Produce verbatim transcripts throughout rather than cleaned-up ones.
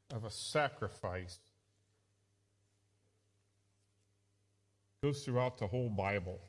of a sacrifice goes throughout the whole Bible.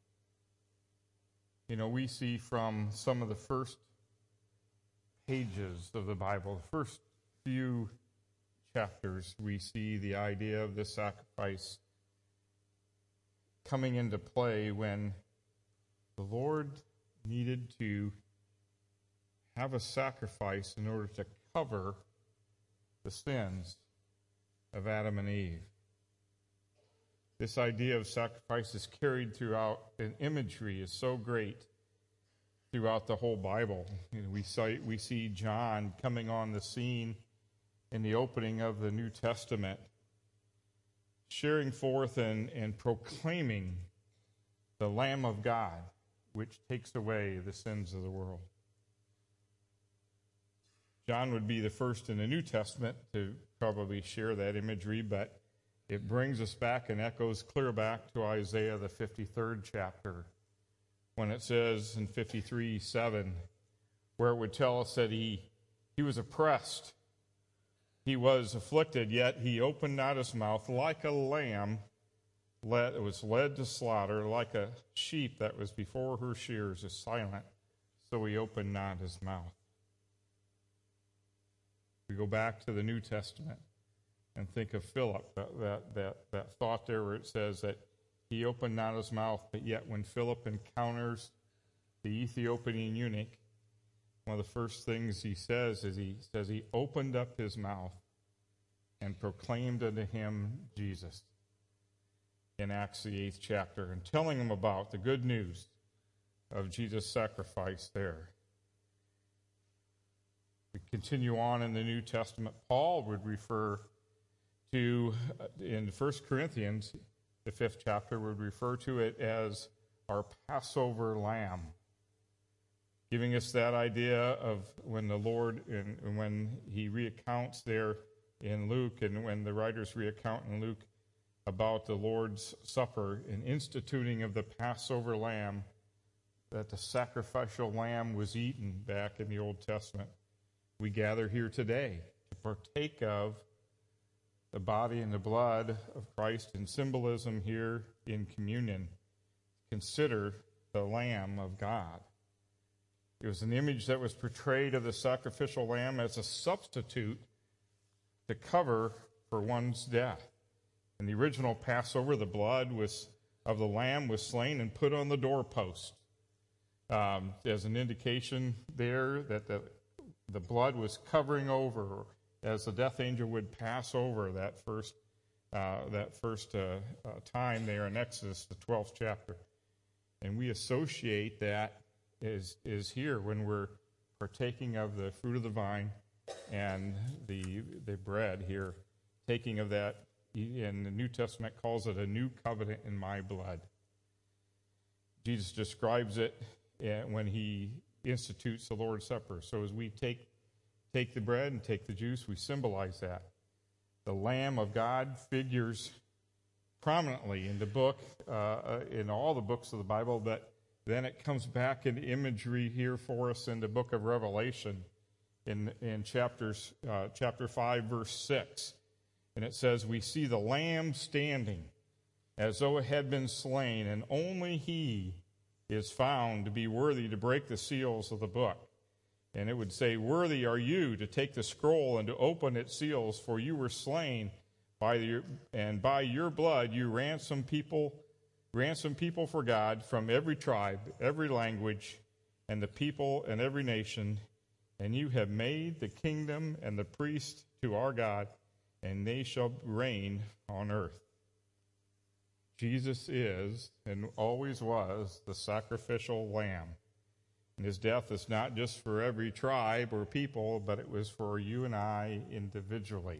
You know, we see from some of the first pages of the Bible, the first few chapters, we see the idea of the sacrifice coming into play when the Lord needed to have a sacrifice in order to cover the sins of Adam and Eve. This idea of sacrifice is carried throughout, and imagery is so great throughout the whole Bible. You know, we, cite, we see John coming on the scene in the opening of the New Testament, sharing forth and, and proclaiming the Lamb of God, which takes away the sins of the world. John would be the first in the New Testament to probably share that imagery, but it brings us back and echoes clear back to Isaiah, the fifty-third chapter, when it says in fifty-three seven, where it would tell us that he, he was oppressed, he was afflicted, yet he opened not his mouth, like a lamb that was led to slaughter, like a sheep that was before her shears is silent, so he opened not his mouth. We go back to the New Testament and think of Philip, that, that, that, that thought there where it says that he opened not his mouth, but yet when Philip encounters the Ethiopian eunuch, one of the first things he says is he says he opened up his mouth and proclaimed unto him Jesus in Acts the eighth chapter, and telling him about the good news of Jesus' sacrifice there. We continue on in the New Testament. Paul would refer to, in First Corinthians, the fifth chapter, would refer to it as our Passover lamb, giving us that idea of when the Lord, and when he recounts there in Luke, and when the writers recount in Luke about the Lord's Supper and instituting of the Passover lamb, that the sacrificial lamb was eaten back in the Old Testament. We gather here today to partake of the body and the blood of Christ in symbolism here in communion. Consider the Lamb of God. It was an image that was portrayed of the sacrificial lamb as a substitute to cover for one's death. In the original Passover, the blood was of the lamb was slain and put on the doorpost um, as an indication there that the The blood was covering over as the death angel would pass over that first uh, that first uh, uh, time there in Exodus, the twelfth chapter. And we associate that is is here when we're partaking of the fruit of the vine and the the bread here, taking of that, and the New Testament calls it a new covenant in my blood. Jesus describes it when he institutes the Lord's Supper. So as we take take the bread and take the juice, we symbolize that. The Lamb of God figures prominently in the book, uh, in all the books of the Bible, but then it comes back in imagery here for us in the book of Revelation, in in chapters uh, chapter five, verse six, and it says, "We see the Lamb standing, as though it had been slain, and only He is found to be worthy to break the seals of the book." And it would say, "Worthy are you to take the scroll and to open its seals, for you were slain by your, and by your blood you ransom people, ransom people for God from every tribe, every language, and the people and every nation. And you have made the kingdom and the priest to our God, and they shall reign on earth." Jesus is, and always was, the sacrificial lamb. And his death is not just for every tribe or people, but it was for you and I individually.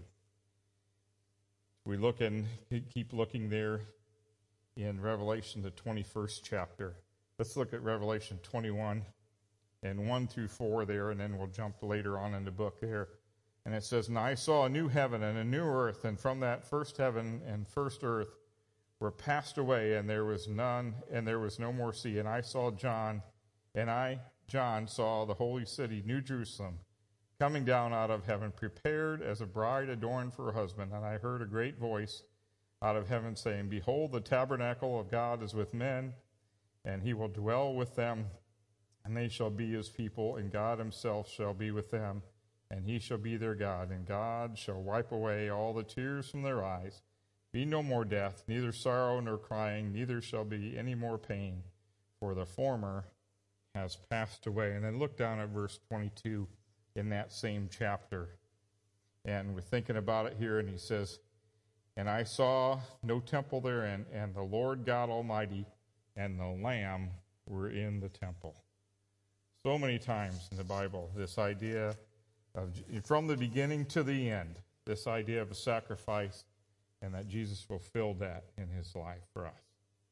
We look and keep looking there in Revelation, the twenty-first chapter. Let's look at Revelation twenty-one and one through four there, and then we'll jump later on in the book there. And it says, "And I saw a new heaven and a new earth, and from that first heaven and first earth were passed away, and there was none, and there was no more sea. And I saw John, and I, John, saw the holy city, New Jerusalem, coming down out of heaven, prepared as a bride adorned for her husband. And I heard a great voice out of heaven saying, Behold, the tabernacle of God is with men, and he will dwell with them, and they shall be his people, and God himself shall be with them, and he shall be their God. And God shall wipe away all the tears from their eyes. Be no more death, neither sorrow nor crying, neither shall be any more pain, for the former has passed away. And then look down at verse twenty-two in that same chapter. And we're thinking about it here, and he says, And I saw no temple therein, and the Lord God Almighty and the Lamb were in the temple. So many times in the Bible, this idea of, from the beginning to the end, this idea of a sacrifice, and that Jesus fulfilled that in his life for us.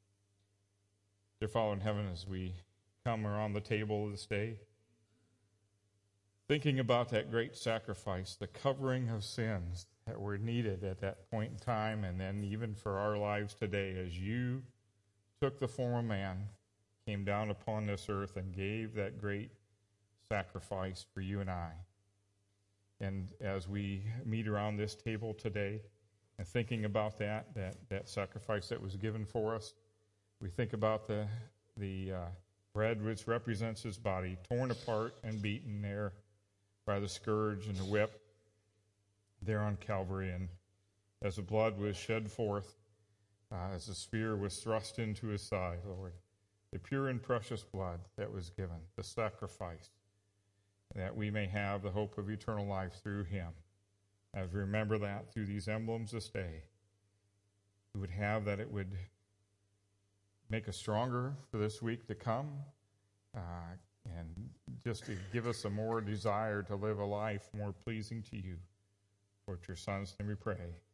Dear Father in heaven, as we come around the table this day, thinking about that great sacrifice, the covering of sins that were needed at that point in time, and then even for our lives today, as you took the form of man, came down upon this earth, and gave that great sacrifice for you and I. And as we meet around this table today, and thinking about that, that, that sacrifice that was given for us, we think about the, the uh, bread which represents his body, torn apart and beaten there by the scourge and the whip there on Calvary. And as the blood was shed forth, uh, as the spear was thrust into his side, Lord, the pure and precious blood that was given, the sacrifice, that we may have the hope of eternal life through him. As we remember that through these emblems this day, we would have that it would make us stronger for this week to come, uh, and just to give us a more desire to live a life more pleasing to you. For your Son's name we pray.